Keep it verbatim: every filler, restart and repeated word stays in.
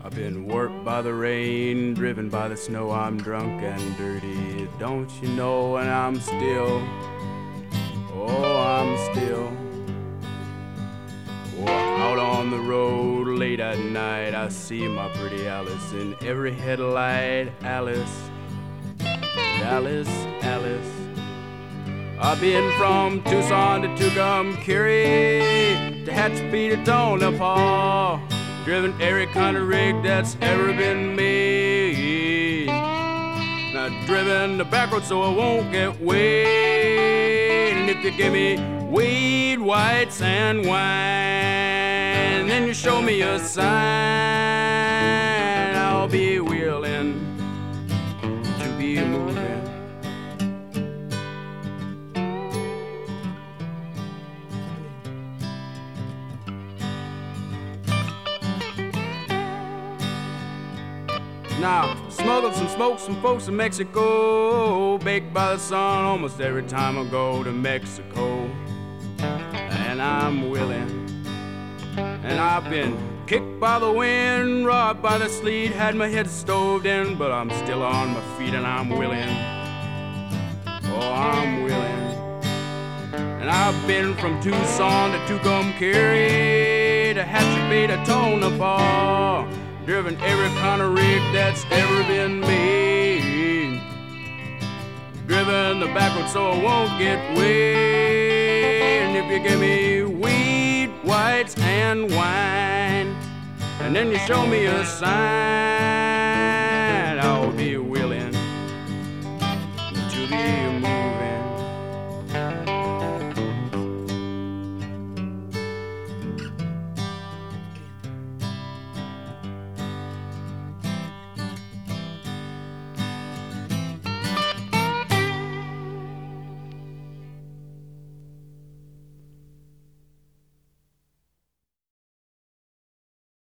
I've been warped by the rain, driven by the snow, I'm drunk and dirty. Don't you know, and I'm still, oh, I'm still. Oh, out on the road late at night, I see my pretty Alice in every headlight. Alice, Alice, Alice. I've been from Tucson to Tucumcari, to Tehachapi to Tonopah, driven every kind of rig that's ever been made. Now driven the back road so I won't get weighed. And if you give me weed, whites, and wine, then you show me a sign, I'll be willing to be moving. Now, smuggled some smoke, some folks in Mexico, baked by the sun almost every time I go to Mexico. And I'm willing. And I've been kicked by the wind, robbed by the sleet, had my head stoved in, but I'm still on my feet and I'm willing. Oh, I'm willing. And I've been from Tucson to Tucumcari, to Tehachapi to Tonopah, driven every kind of rig that's ever been made. Driven the back road so I won't get weighed. And if you give me weed, whites, and wine, and then you show me a sign,